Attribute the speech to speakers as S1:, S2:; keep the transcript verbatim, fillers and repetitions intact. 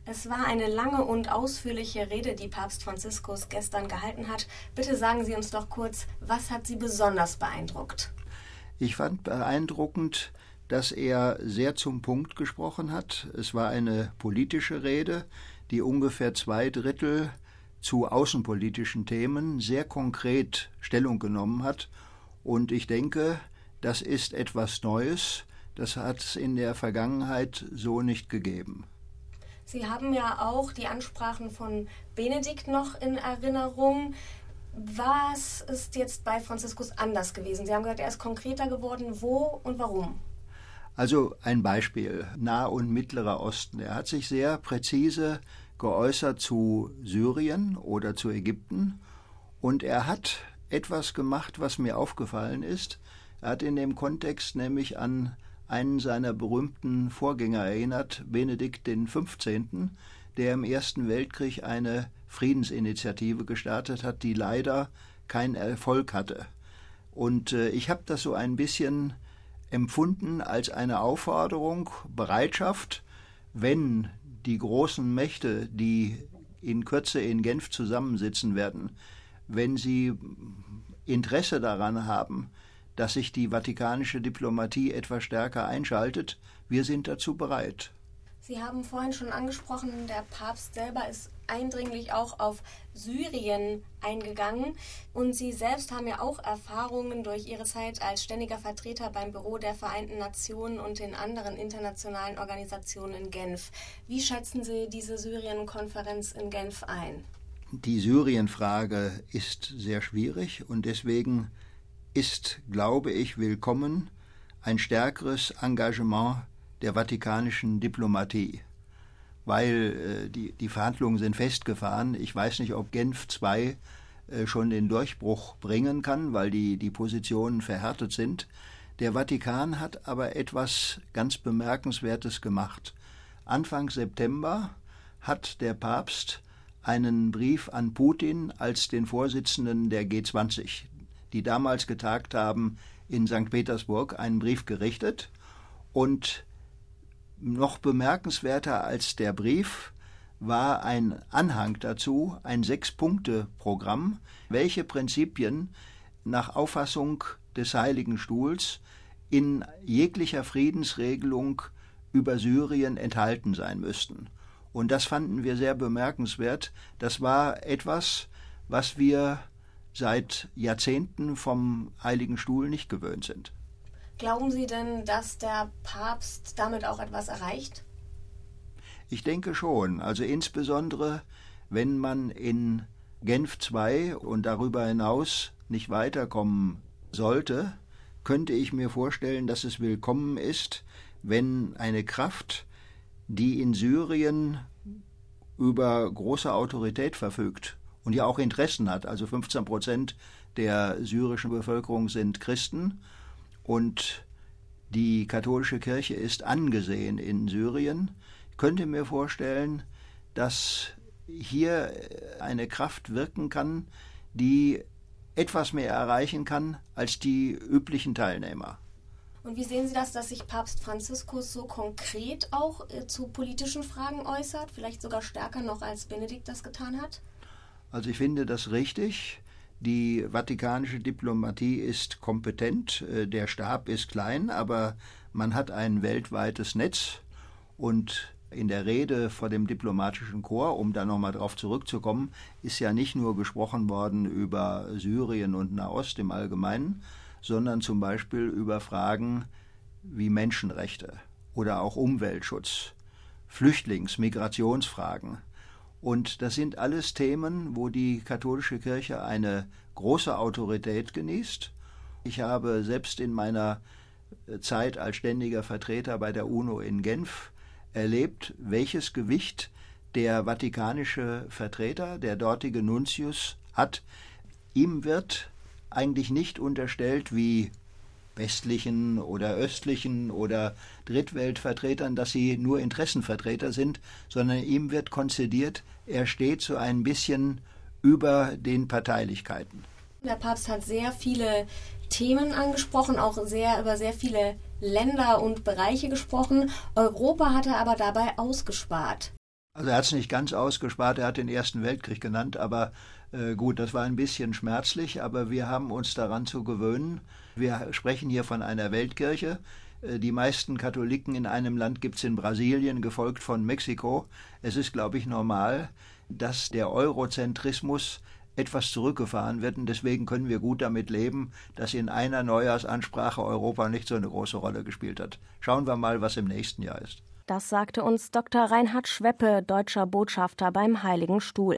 S1: Es war eine lange und ausführliche Rede, die Papst Franziskus gestern gehalten hat. Bitte sagen Sie uns doch kurz, was hat Sie besonders beeindruckt?
S2: Ich fand beeindruckend, dass er sehr zum Punkt gesprochen hat. Es war eine politische Rede, die ungefähr zwei Drittel zu außenpolitischen Themen sehr konkret Stellung genommen hat. Und ich denke, das ist etwas Neues. Das hat es in der Vergangenheit so nicht gegeben.
S1: Sie haben ja auch die Ansprachen von Benedikt noch in Erinnerung. Was ist jetzt bei Franziskus anders gewesen? Sie haben gesagt, er ist konkreter geworden. Wo und warum?
S2: Also ein Beispiel, Nah- und Mittlerer Osten. Er hat sich sehr präzise geäußert zu Syrien oder zu Ägypten. Und er hat etwas gemacht, was mir aufgefallen ist. Er hat in dem Kontext nämlich an einen seiner berühmten Vorgänger erinnert, Benedikt den Fünfzehnten, der im Ersten Weltkrieg eine Friedensinitiative gestartet hat, die leider keinen Erfolg hatte. Und äh, ich habe das so ein bisschen empfunden als eine Aufforderung, Bereitschaft, wenn die großen Mächte, die in Kürze in Genf zusammensitzen werden, wenn sie Interesse daran haben, dass sich die vatikanische Diplomatie etwas stärker einschaltet. Wir sind dazu bereit.
S1: Sie haben vorhin schon angesprochen, der Papst selber ist eindringlich auch auf Syrien eingegangen. Und Sie selbst haben ja auch Erfahrungen durch Ihre Zeit als ständiger Vertreter beim Büro der Vereinten Nationen und in anderen internationalen Organisationen in Genf. Wie schätzen Sie diese Syrien-Konferenz in Genf ein?
S2: Die Syrien-Frage ist sehr schwierig und deswegen ist, glaube ich, willkommen ein stärkeres Engagement der vatikanischen Diplomatie, weil äh, die, die Verhandlungen sind festgefahren. Ich weiß nicht, ob Genf zwei äh, schon den Durchbruch bringen kann, weil die, die Positionen verhärtet sind. Der Vatikan hat aber etwas ganz Bemerkenswertes gemacht. Anfang September hat der Papst einen Brief an Putin als den Vorsitzenden der G zwanzig, die damals getagt haben, in Sankt Petersburg, einen Brief gerichtet. Und noch bemerkenswerter als der Brief war ein Anhang dazu, ein Sechs-Punkte-Programm, welche Prinzipien nach Auffassung des Heiligen Stuhls in jeglicher Friedensregelung über Syrien enthalten sein müssten. Und das fanden wir sehr bemerkenswert. Das war etwas, was wir seit Jahrzehnten vom Heiligen Stuhl nicht gewöhnt sind.
S1: Glauben Sie denn, dass der Papst damit auch etwas erreicht?
S2: Ich denke schon. Also insbesondere, wenn man in Genf zwei und darüber hinaus nicht weiterkommen sollte, könnte ich mir vorstellen, dass es willkommen ist, wenn eine Kraft, die in Syrien über große Autorität verfügt und ja auch Interessen hat, also fünfzehn Prozent der syrischen Bevölkerung sind Christen und die katholische Kirche ist angesehen in Syrien. Ich könnte mir vorstellen, dass hier eine Kraft wirken kann, die etwas mehr erreichen kann als die üblichen Teilnehmer.
S1: Und wie sehen Sie das, dass sich Papst Franziskus so konkret auch äh, zu politischen Fragen äußert, vielleicht sogar stärker noch als Benedikt das getan hat?
S2: Also ich finde das richtig. Die vatikanische Diplomatie ist kompetent, der Stab ist klein, aber man hat ein weltweites Netz. Und in der Rede vor dem diplomatischen Korps, um da nochmal drauf zurückzukommen, ist ja nicht nur gesprochen worden über Syrien und Nahost im Allgemeinen, sondern zum Beispiel über Fragen wie Menschenrechte oder auch Umweltschutz, Flüchtlings-, Migrationsfragen. Und das sind alles Themen, wo die katholische Kirche eine große Autorität genießt. Ich habe selbst in meiner Zeit als ständiger Vertreter bei der UNO in Genf erlebt, welches Gewicht der vatikanische Vertreter, der dortige Nuntius, hat. Ihm wird eigentlich nicht unterstellt wie westlichen oder östlichen oder Drittweltvertretern, dass sie nur Interessenvertreter sind, sondern ihm wird konzediert, er steht so ein bisschen über den Parteilichkeiten.
S1: Der Papst hat sehr viele Themen angesprochen, auch sehr über sehr viele Länder und Bereiche gesprochen. Europa hat er aber dabei ausgespart.
S2: Also er hat es nicht ganz ausgespart, er hat den Ersten Weltkrieg genannt, aber äh, gut, das war ein bisschen schmerzlich, aber wir haben uns daran zu gewöhnen. Wir sprechen hier von einer Weltkirche. Äh, die meisten Katholiken in einem Land gibt es in Brasilien, gefolgt von Mexiko. Es ist, glaube ich, normal, dass der Eurozentrismus etwas zurückgefahren wird und deswegen können wir gut damit leben, dass in einer Neujahrsansprache Europa nicht so eine große Rolle gespielt hat. Schauen wir mal, was im nächsten Jahr ist.
S1: Das sagte uns Doktor Reinhard Schweppe, deutscher Botschafter beim Heiligen Stuhl.